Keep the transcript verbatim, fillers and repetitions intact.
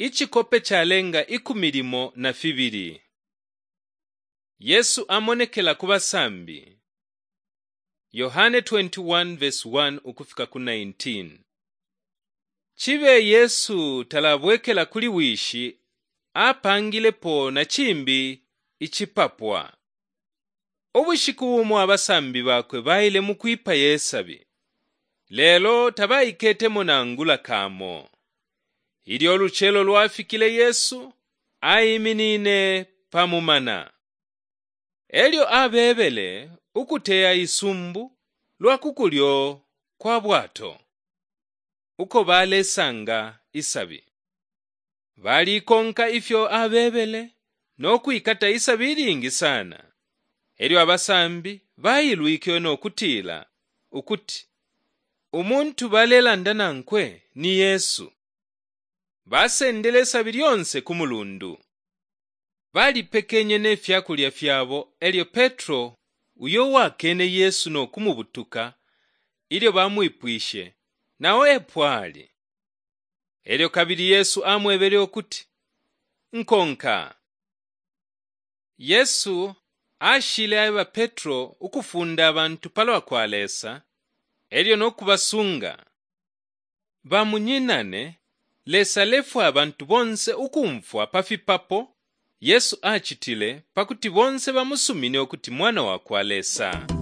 ichikope chalenga ikumilimo na fibili. Yesu amonekela ku basambi. Yohane twenty-one verse one ukufika ku nineteen. Chibe Yesu talabwekela kuli wishi apangilepo na chimbi ichipapwa. Obushiku abasambi bakwe baile mukwipa Yesabi. Lelo tabayiketemo na ngula kamo. Ilyo luchelo lwafikile Yesu ayiminine pamumana. Elyo abebele ukuteya isumbu lwakukulyo kwa bwato. Uko balesanga isabi. Bali konka ifyo abebele nokuikata isabi lingi sana. Elyo abasambi bayilwikyo nokutila ukuti umuntu balela nkwe ni Yesu. Basendele isabi lyonse kumulundu. Bali pekenye ne fyakulya fyabo elyo Petro uyo wakene Yesu no kumubutuka ilyo bamwipwishe nawe epwali. Elyo kabili Yesu amwebele okuti nkonka. Yesu ashile aba Petro ukufunda abantu palo akwalesa elyo nokubasunga. Bamunyinane lesa lefu abantu bonse ukumfwa pafipapo Yesu achitile pakuti bonse bamusumine okuti mwana wakwalesa.